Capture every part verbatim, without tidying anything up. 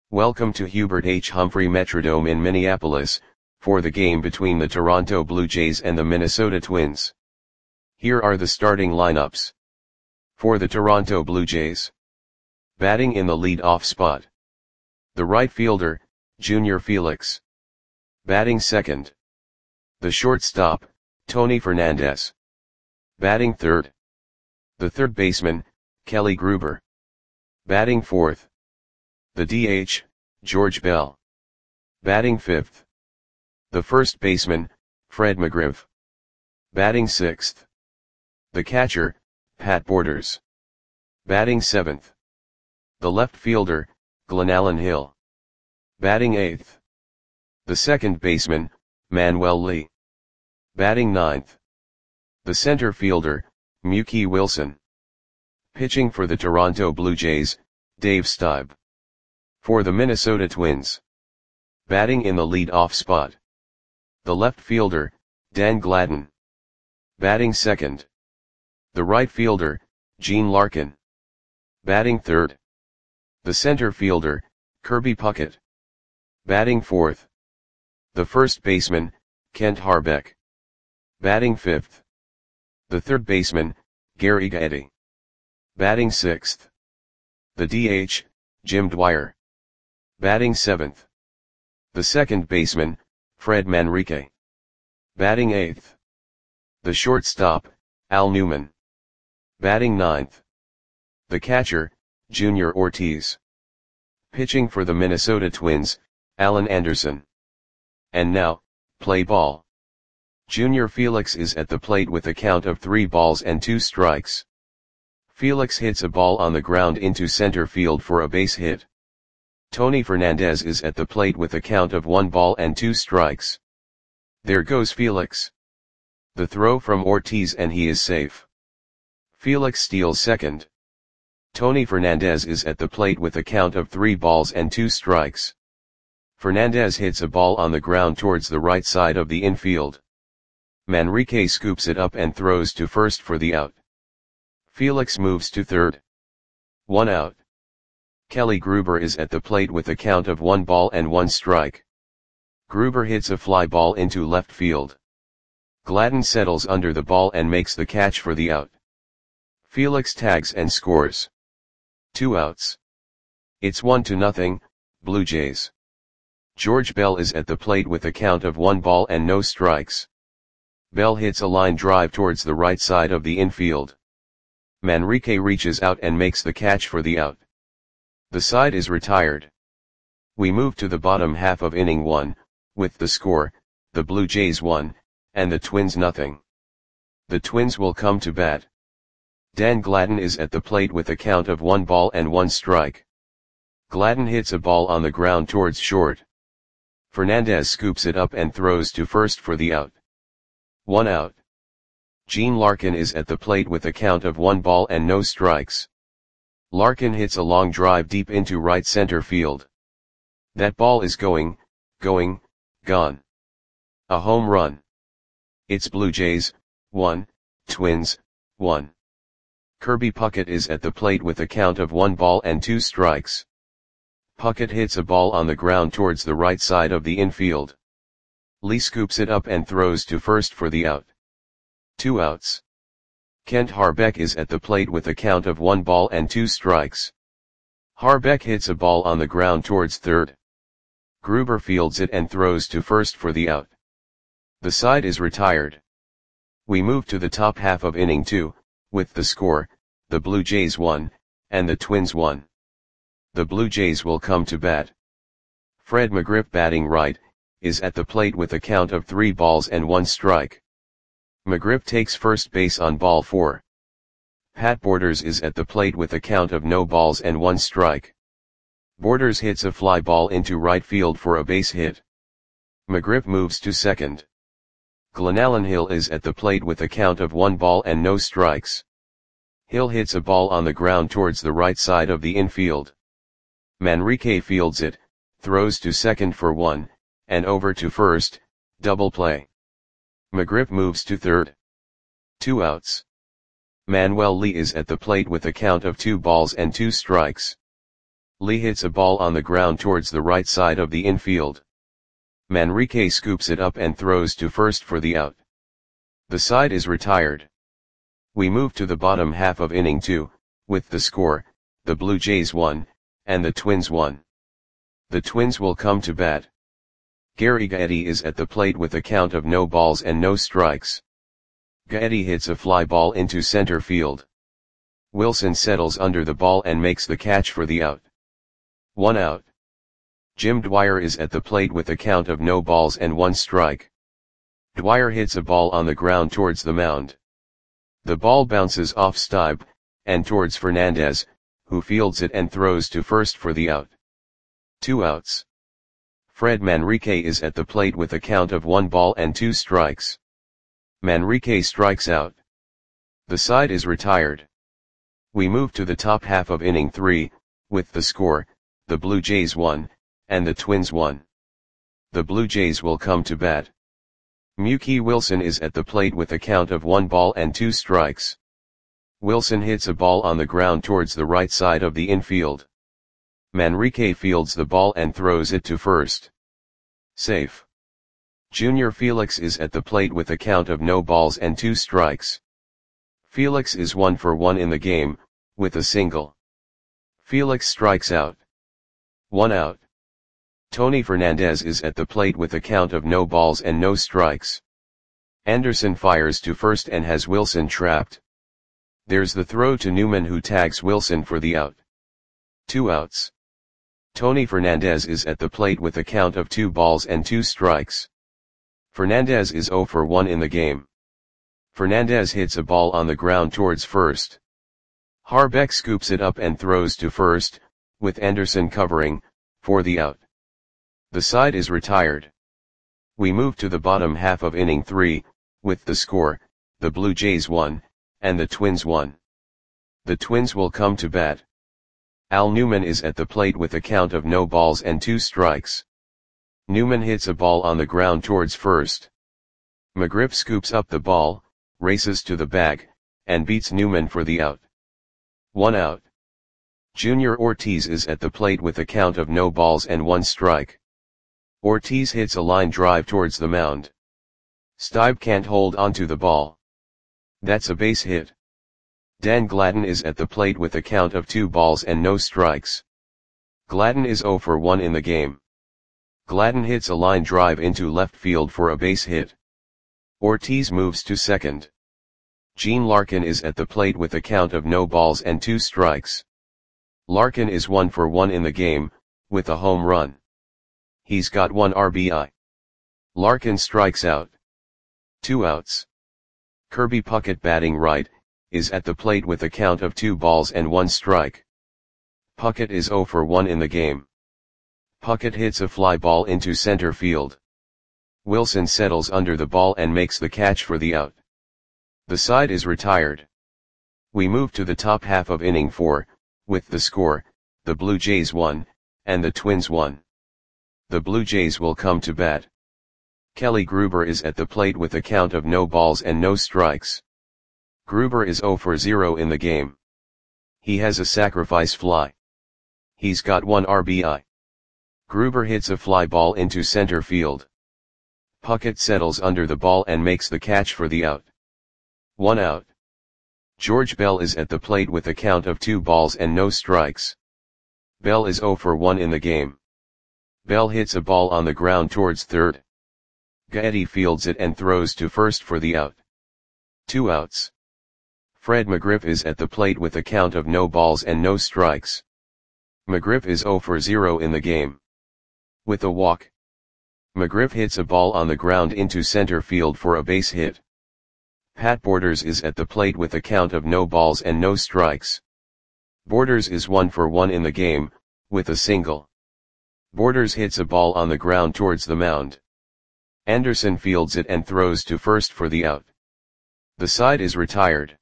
Welcome to Hubert H. Humphrey Metrodome in Minneapolis, for the game between the Toronto Blue Jays and the Minnesota Twins. Here are the starting lineups. For the Toronto Blue Jays. Batting in the lead-off spot. The right fielder, Junior Felix. Batting second. The shortstop, Tony Fernandez. Batting third. The third baseman, Kelly Gruber. Batting fourth. The D H, George Bell. Batting fifth. The first baseman, Fred McGriff. Batting sixth. The catcher, Pat Borders. Batting seventh. The left fielder, Glenallen Hill. Batting eighth. The second baseman, Manuel Lee. Batting ninth. The center fielder, Mookie Wilson. Pitching for the Toronto Blue Jays, Dave Stieb. For the Minnesota Twins. Batting in the lead-off spot. The left fielder, Dan Gladden. Batting second. The right fielder, Gene Larkin. Batting third. The center fielder, Kirby Puckett. Batting fourth. The first baseman, Kent Harbeck. Batting fifth. The third baseman, Gary Getty. Batting sixth. The D H, Jim Dwyer. Batting seventh. The second baseman, Fred Manrique. Batting eighth. The shortstop, Al Newman. Batting ninth. The catcher, Junior Ortiz. Pitching for the Minnesota Twins, Alan Anderson. And now, play ball. Junior Felix is at the plate with a count of three balls and two strikes. Felix hits a ball on the ground into center field for a base hit. Tony Fernandez is at the plate with a count of one ball and two strikes. There goes Felix. The throw from Ortiz and he is safe. Felix steals second. Tony Fernandez is at the plate with a count of three balls and two strikes. Fernandez hits a ball on the ground towards the right side of the infield. Manrique scoops it up and throws to first for the out. Felix moves to third. One out. Kelly Gruber is at the plate with a count of one ball and one strike. Gruber hits a fly ball into left field. Gladden settles under the ball and makes the catch for the out. Felix tags and scores. Two outs. It's one to nothing, Blue Jays. George Bell is at the plate with a count of one ball and no strikes. Bell hits a line drive towards the right side of the infield. Manrique reaches out and makes the catch for the out. The side is retired. We move to the bottom half of inning one, with the score, the Blue Jays one, and the Twins nothing. The Twins will come to bat. Dan Gladden is at the plate with a count of one ball and one strike. Gladden hits a ball on the ground towards short. Fernandez scoops it up and throws to first for the out. One out. Gene Larkin is at the plate with a count of one ball and no strikes. Larkin hits a long drive deep into right center field. That ball is going, going, gone. A home run. It's Blue Jays, one, Twins, one. Kirby Puckett is at the plate with a count of one ball and two strikes. Puckett hits a ball on the ground towards the right side of the infield. Lee scoops it up and throws to first for the out. Two outs. Kent Harbeck is at the plate with a count of one ball and two strikes. Harbeck hits a ball on the ground towards third. Gruber fields it and throws to first for the out. The side is retired. We move to the top half of inning two, with the score, the Blue Jays one, and the Twins one. The Blue Jays will come to bat. Fred McGriff batting right, is at the plate with a count of three balls and one strike. McGriff takes first base on ball four. Pat Borders is at the plate with a count of no balls and one strike. Borders hits a fly ball into right field for a base hit. McGriff moves to second. Glenallen Hill is at the plate with a count of one ball and no strikes. Hill hits a ball on the ground towards the right side of the infield. Manrique fields it, throws to second for one, and over to first, double play. McGriff moves to third. Two outs. Manuel Lee is at the plate with a count of two balls and two strikes. Lee hits a ball on the ground towards the right side of the infield. Manrique scoops it up and throws to first for the out. The side is retired. We move to the bottom half of inning two, with the score, the Blue Jays won, and the Twins won. The Twins will come to bat. Gary Gaetti is at the plate with a count of no balls and no strikes. Gaetti hits a fly ball into center field. Wilson settles under the ball and makes the catch for the out. One out. Jim Dwyer is at the plate with a count of no balls and one strike. Dwyer hits a ball on the ground towards the mound. The ball bounces off Stieb, and towards Fernandez, who fields it and throws to first for the out. Two outs. Fred Manrique is at the plate with a count of one ball and two strikes. Manrique strikes out. The side is retired. We move to the top half of inning three, with the score, the Blue Jays won, and the Twins won. The Blue Jays will come to bat. Mookie Wilson is at the plate with a count of one ball and two strikes. Wilson hits a ball on the ground towards the right side of the infield. Manrique fields the ball and throws it to first. Safe. Junior Felix is at the plate with a count of no balls and two strikes. Felix is one for one in the game, with a single. Felix strikes out. One out. Tony Fernandez is at the plate with a count of no balls and no strikes. Anderson fires to first and has Wilson trapped. There's the throw to Newman, who tags Wilson for the out. Two outs. Tony Fernandez is at the plate with a count of two balls and two strikes. Fernandez is zero for one in the game. Fernandez hits a ball on the ground towards first. Harbeck scoops it up and throws to first, with Anderson covering, for the out. The side is retired. We move to the bottom half of inning three, with the score, the Blue Jays won, and the Twins won. The Twins will come to bat. Al Newman is at the plate with a count of no balls and two strikes. Newman hits a ball on the ground towards first. McGriff scoops up the ball, races to the bag, and beats Newman for the out. One out. Junior Ortiz is at the plate with a count of no balls and one strike. Ortiz hits a line drive towards the mound. Stieb can't hold onto the ball. That's a base hit. Dan Gladden is at the plate with a count of two balls and no strikes. Gladden is zero for one in the game. Gladden hits a line drive into left field for a base hit. Ortiz moves to second. Gene Larkin is at the plate with a count of no balls and two strikes. Larkin is one for one in the game, with a home run. He's got one R B I. Larkin strikes out. Two outs. Kirby Puckett, batting right, is at the plate with a count of two balls and one strike. Puckett is zero for one in the game. Puckett hits a fly ball into center field. Wilson settles under the ball and makes the catch for the out. The side is retired. We move to the top half of inning four, with the score, the Blue Jays won, and the Twins won. The Blue Jays will come to bat. Kelly Gruber is at the plate with a count of no balls and no strikes. Gruber is zero for zero in the game. He has a sacrifice fly. He's got one R B I. Gruber hits a fly ball into center field. Puckett settles under the ball and makes the catch for the out. One out. George Bell is at the plate with a count of two balls and no strikes. Bell is zero for one in the game. Bell hits a ball on the ground towards third. Gaetti fields it and throws to first for the out. Two outs. Fred McGriff is at the plate with a count of no balls and no strikes. McGriff is zero for zero in the game. With a walk. McGriff hits a ball on the ground into center field for a base hit. Pat Borders is at the plate with a count of no balls and no strikes. Borders is one for one in the game, with a single. Borders hits a ball on the ground towards the mound. Anderson fields it and throws to first for the out. The side is retired.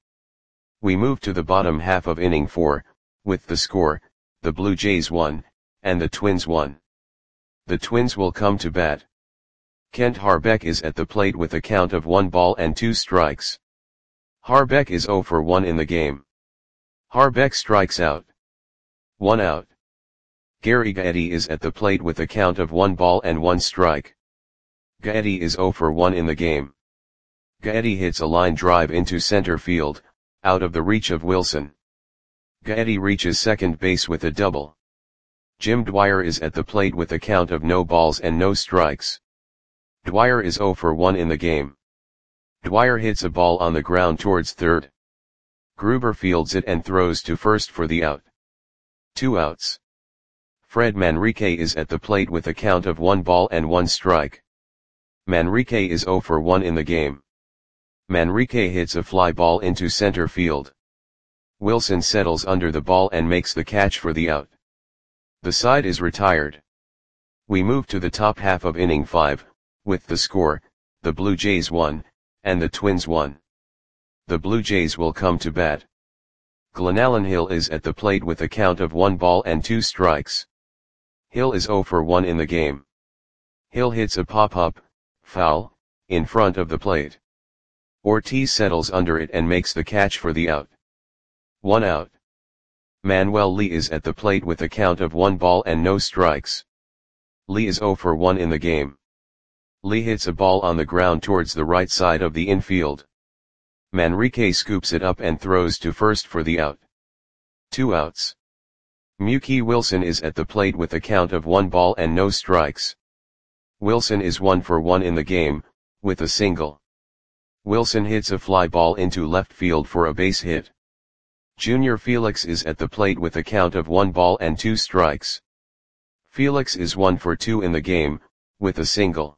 We move to the bottom half of inning four, with the score, the Blue Jays won, and the Twins won. The Twins will come to bat. Kent Harbeck is at the plate with a count of one ball and two strikes. Harbeck is zero for one in the game. Harbeck strikes out. One out. Gary Gaetti is at the plate with a count of one ball and one strike. Gaetti is zero for one in the game. Gaetti hits a line drive into center field, out of the reach of Wilson. Gaetti reaches second base with a double. Jim Dwyer is at the plate with a count of no balls and no strikes. Dwyer is zero for one in the game. Dwyer hits a ball on the ground towards third. Gruber fields it and throws to first for the out. Two outs. Fred Manrique is at the plate with a count of one ball and one strike. Manrique is zero for one in the game. Manrique hits a fly ball into center field. Wilson settles under the ball and makes the catch for the out. The side is retired. We move to the top half of inning five, with the score, the Blue Jays won, and the Twins won. The Blue Jays will come to bat. Glenallen Hill is at the plate with a count of one ball and two strikes. Hill is zero for one in the game. Hill hits a pop-up, foul, in front of the plate. Ortiz settles under it and makes the catch for the out. One out. Manuel Lee is at the plate with a count of one ball and no strikes. Lee is zero for one in the game. Lee hits a ball on the ground towards the right side of the infield. Manrique scoops it up and throws to first for the out. Two outs. Mookie Wilson is at the plate with a count of one ball and no strikes. Wilson is one for one in the game, with a single. Wilson hits a fly ball into left field for a base hit. Junior Felix is at the plate with a count of one ball and two strikes. Felix is one for two in the game, with a single.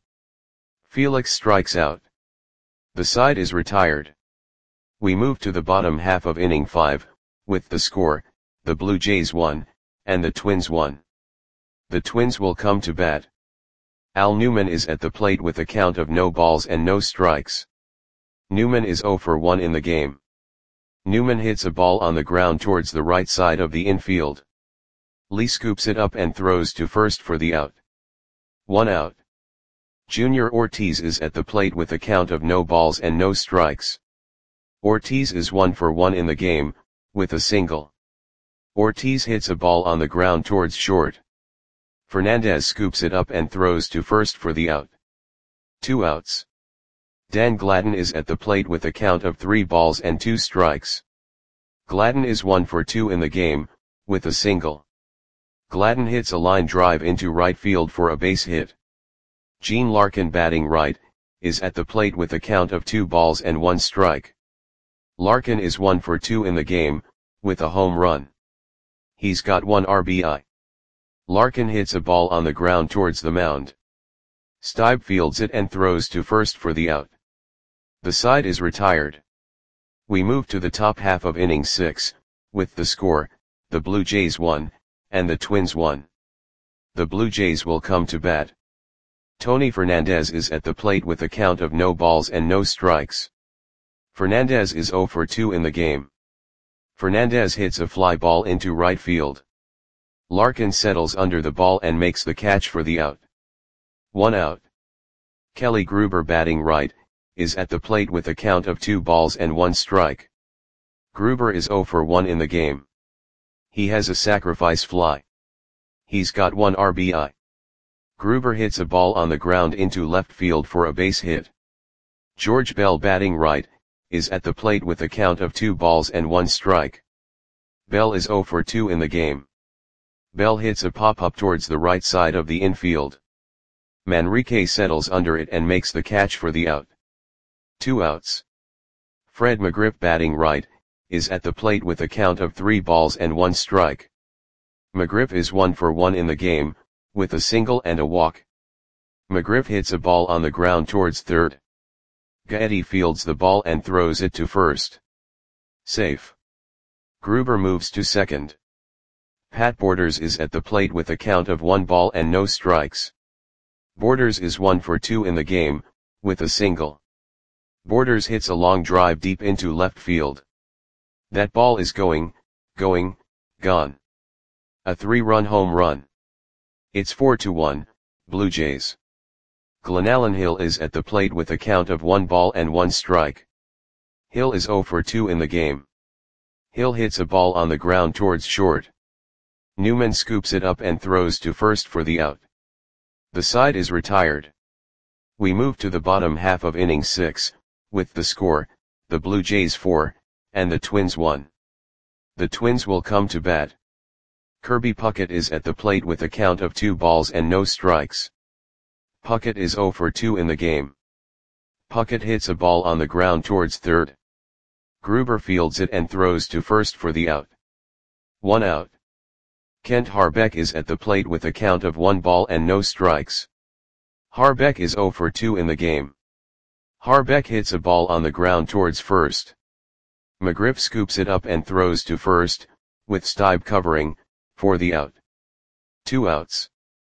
Felix strikes out. The side is retired. We move to the bottom half of inning five, with the score, the Blue Jays won, and the Twins won. The Twins will come to bat. Al Newman is at the plate with a count of no balls and no strikes. Newman is zero for one in the game. Newman hits a ball on the ground towards the right side of the infield. Lee scoops it up and throws to first for the out. One out. Junior Ortiz is at the plate with a count of no balls and no strikes. Ortiz is one for one in the game, with a single. Ortiz hits a ball on the ground towards short. Fernandez scoops it up and throws to first for the out. Two outs. Dan Gladden is at the plate with a count of three balls and two strikes. Gladden is one for two in the game, with a single. Gladden hits a line drive into right field for a base hit. Gene Larkin, batting right, is at the plate with a count of two balls and one strike. Larkin is one for two in the game, with a home run. He's got one R B I. Larkin hits a ball on the ground towards the mound. Stibe fields it and throws to first for the out. The side is retired. We move to the top half of inning six, with the score, the Blue Jays won, and the Twins won. The Blue Jays will come to bat. Tony Fernandez is at the plate with a count of no balls and no strikes. Fernandez is zero for two in the game. Fernandez hits a fly ball into right field. Larkin settles under the ball and makes the catch for the out. One out. Kelly Gruber, batting right, is at the plate with a count of two balls and one strike. Gruber is zero for one in the game. He has a sacrifice fly. He's got one R B I. Gruber hits a ball on the ground into left field for a base hit. George Bell, batting right, is at the plate with a count of two balls and one strike. Bell is zero for two in the game. Bell hits a pop-up towards the right side of the infield. Manrique settles under it and makes the catch for the out. Two outs. Fred McGriff, batting right, is at the plate with a count of three balls and one strike. McGriff is one for one in the game, with a single and a walk. McGriff hits a ball on the ground towards third. Gaetti fields the ball and throws it to first. Safe. Gruber moves to second. Pat Borders is at the plate with a count of one ball and no strikes. Borders is one for two in the game, with a single. Borders hits a long drive deep into left field. That ball is going, going, gone. A three-run home run. It's four to one, Blue Jays. Glenallen Hill is at the plate with a count of one ball and one strike. Hill is zero for two in the game. Hill hits a ball on the ground towards short. Newman scoops it up and throws to first for the out. The side is retired. We move to the bottom half of inning six, with the score, the Blue Jays four, and the Twins one. The Twins will come to bat. Kirby Puckett is at the plate with a count of two balls and no strikes. Puckett is oh for two in the game. Puckett hits a ball on the ground towards third. Gruber fields it and throws to first for the out. One out. Kent Harbeck is at the plate with a count of one ball and no strikes. Harbeck is oh for two in the game. Harbeck hits a ball on the ground towards first. McGriff scoops it up and throws to first, with Stieb covering, for the out. Two outs.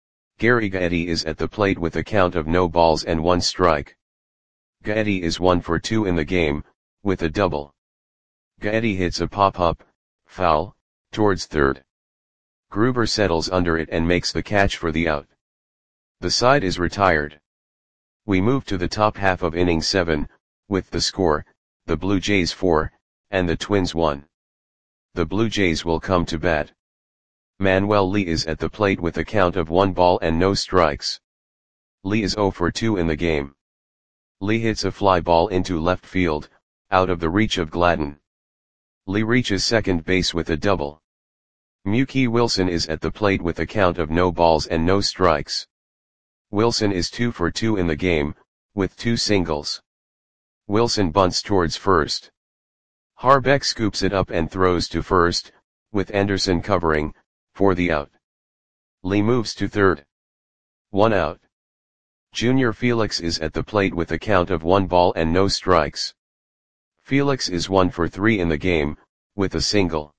Gary Gaetti is at the plate with a count of no balls and one strike. Gaetti is one for two in the game, with a double. Gaetti hits a pop-up, foul, towards third. Gruber settles under it and makes the catch for the out. The side is retired. We move to the top half of inning seven, with the score, the Blue Jays four, and the Twins one. The Blue Jays will come to bat. Manuel Lee is at the plate with a count of one ball and no strikes. Lee is oh for two in the game. Lee hits a fly ball into left field, out of the reach of Gladden. Lee reaches second base with a double. Mookie Wilson is at the plate with a count of no balls and no strikes. Wilson is two for two in the game, with two singles. Wilson bunts towards first. Harbeck scoops it up and throws to first, with Anderson covering, for the out. Lee moves to third. One out. Junior Felix is at the plate with a count of one ball and no strikes. Felix is one for three in the game, with a single.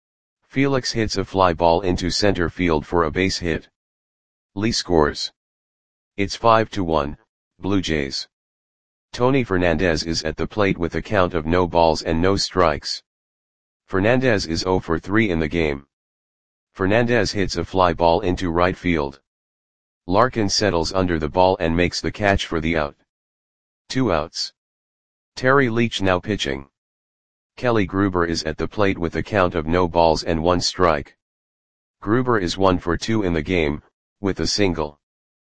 Felix hits a fly ball into center field for a base hit. Lee scores. It's five to one, Blue Jays. Tony Fernandez is at the plate with a count of no balls and no strikes. Fernandez is oh for three in the game. Fernandez hits a fly ball into right field. Larkin settles under the ball and makes the catch for the out. Two outs. Terry Leach now pitching. Kelly Gruber is at the plate with a count of no balls and one strike. Gruber is one for two in the game, with a single.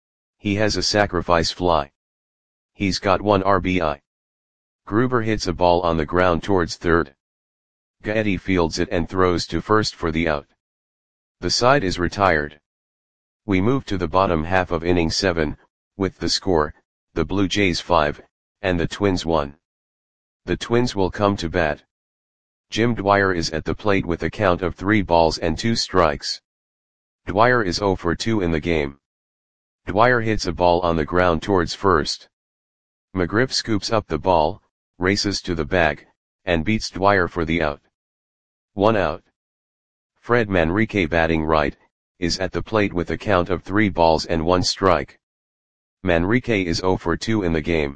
He has a sacrifice fly. He's got one R B I. Gruber hits a ball on the ground towards third. Gaetti fields it and throws to first for the out. The side is retired. We move to the bottom half of inning seven, with the score, the Blue Jays five, and the Twins one. The Twins will come to bat. Jim Dwyer is at the plate with a count of three balls and two strikes. Dwyer is oh for two in the game. Dwyer hits a ball on the ground towards first. McGriff scoops up the ball, races to the bag, and beats Dwyer for the out. One out. Fred Manrique batting right, is at the plate with a count of three balls and one strike. Manrique is oh for two in the game.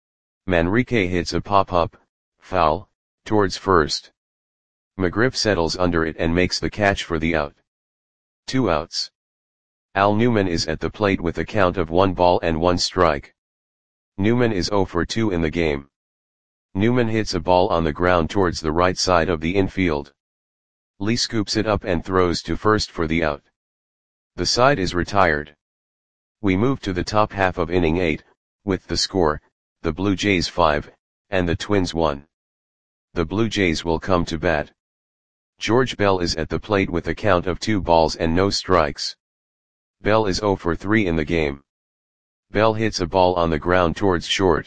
Manrique hits a pop-up, foul, towards first. McGriff settles under it and makes the catch for the out. Two outs. Al Newman is at the plate with a count of one ball and one strike. Newman is oh for two in the game. Newman hits a ball on the ground towards the right side of the infield. Lee scoops it up and throws to first for the out. The side is retired. We move to the top half of inning eight, with the score, the Blue Jays five, and the Twins one. The Blue Jays will come to bat. George Bell is at the plate with a count of two balls and no strikes. Bell is oh for three in the game. Bell hits a ball on the ground towards short.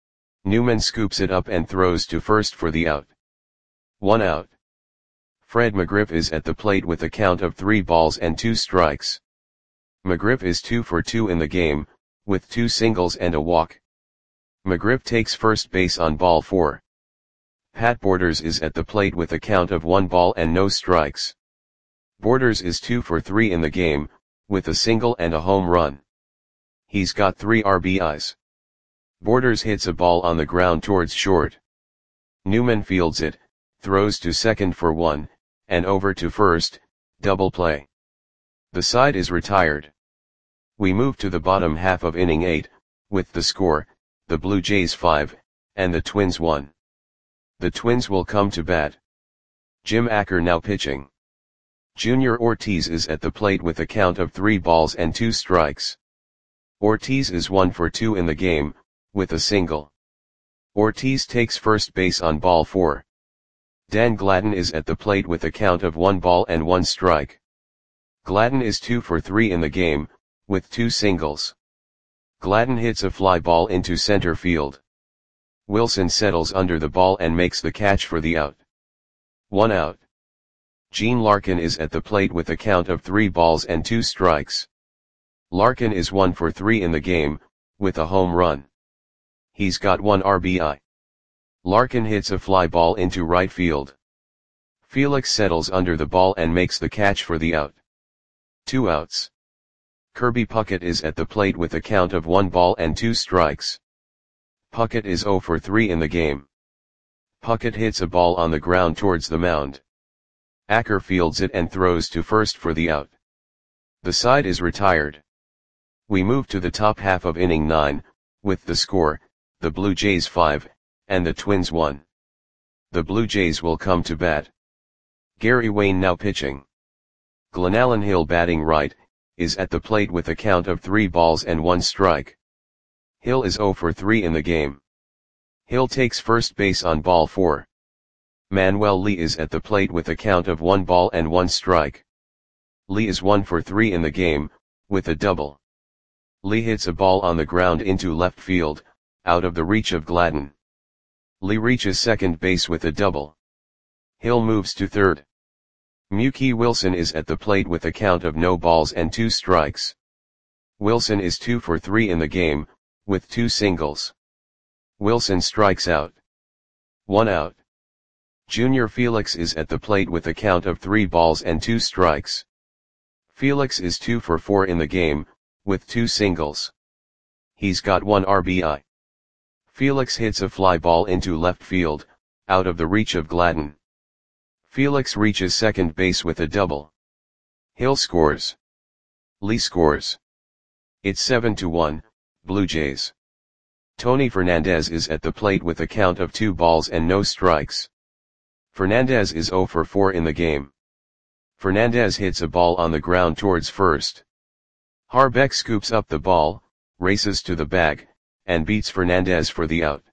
Newman scoops it up and throws to first for the out. One out. Fred McGriff is at the plate with a count of three balls and two strikes. McGriff is two for two in the game, with two singles and a walk. McGriff takes first base on ball four. Pat Borders is at the plate with a count of one ball and no strikes. Borders is two for three in the game, with a single and a home run. He's got three R B Is. Borders hits a ball on the ground towards short. Newman fields it, throws to second for one, and over to first, double play. The side is retired. We move to the bottom half of inning eight, with the score, the Blue Jays five, and the Twins one. The Twins will come to bat. Jim Acker now pitching. Junior Ortiz is at the plate with a count of three balls and two strikes. Ortiz is one for two in the game, with a single. Ortiz takes first base on ball four. Dan Gladden is at the plate with a count of one ball and one strike. Gladden is two for three in the game, with two singles. Gladden hits a fly ball into center field. Wilson settles under the ball and makes the catch for the out. One out. Gene Larkin is at the plate with a count of three balls and two strikes. Larkin is one for three in the game, with a home run. He's got one R B I. Larkin hits a fly ball into right field. Felix settles under the ball and makes the catch for the out. Two outs. Kirby Puckett is at the plate with a count of one ball and two strikes. Puckett is zero for three in the game. Puckett hits a ball on the ground towards the mound. Acker fields it and throws to first for the out. The side is retired. We move to the top half of inning nine, with the score, the Blue Jays five, and the Twins one. The Blue Jays will come to bat. Gary Wayne now pitching. Glenallen Hill batting right, is at the plate with a count of three balls and one strike. Hill is zero for three in the game. Hill takes first base on ball four. Manuel Lee is at the plate with a count of one ball and one strike. Lee is one for three in the game, with a double. Lee hits a ball on the ground into left field, out of the reach of Gladden. Lee reaches second base with a double. Hill moves to third. Mookie Wilson is at the plate with a count of no balls and two strikes. Wilson is two for three in the game, with two singles. Wilson strikes out. One out. Junior Felix is at the plate with a count of three balls and two strikes. Felix is two for four in the game, with two singles. He's got one R B I. Felix hits a fly ball into left field, out of the reach of Gladden. Felix reaches second base with a double. Hill scores. Lee scores. It's seven to one, Blue Jays. Tony Fernandez is at the plate with a count of two balls and no strikes. Fernandez is zero for four in the game. Fernandez hits a ball on the ground towards first. Harbeck scoops up the ball, races to the bag, and beats Fernandez for the out.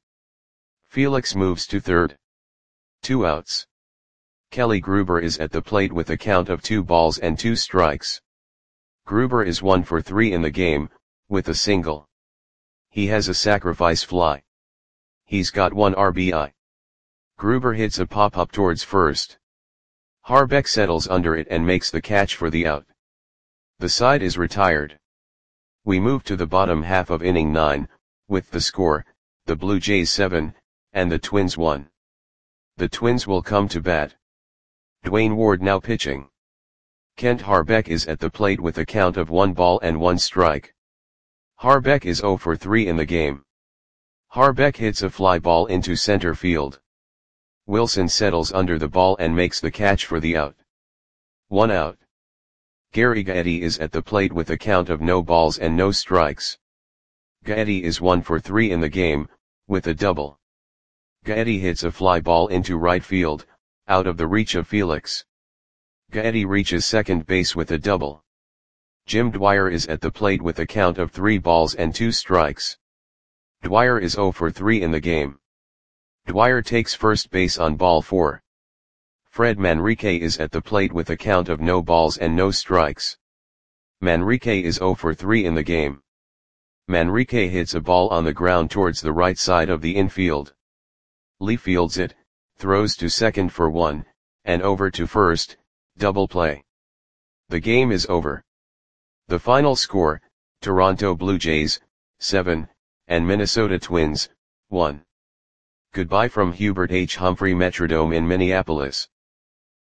Felix moves to third. Two outs. Kelly Gruber is at the plate with a count of two balls and two strikes. Gruber is one for three in the game, with a single. He has a sacrifice fly. He's got one R B I. Gruber hits a pop-up towards first. Harbeck settles under it and makes the catch for the out. The side is retired. We move to the bottom half of inning nine, with the score, the Blue Jays seven, and the Twins one. The Twins will come to bat. Dwayne Ward now pitching. Kent Harbeck is at the plate with a count of one ball and one strike. Harbeck is zero for three in the game. Harbeck hits a fly ball into center field. Wilson settles under the ball and makes the catch for the out. One out. Gary Gaetti is at the plate with a count of no balls and no strikes. Gaetti is one for three in the game, with a double. Gaetti hits a fly ball into right field, out of the reach of Felix. Gaetti reaches second base with a double. Jim Dwyer is at the plate with a count of three balls and two strikes. Dwyer is zero for three in the game. Dwyer takes first base on ball four. Fred Manrique is at the plate with a count of no balls and no strikes. Manrique is zero for three in the game. Manrique hits a ball on the ground towards the right side of the infield. Lee fields it, throws to second for one, and over to first, double play. The game is over. The final score, Toronto Blue Jays, seven, and Minnesota Twins, one. Goodbye from Hubert H. Humphrey Metrodome in Minneapolis.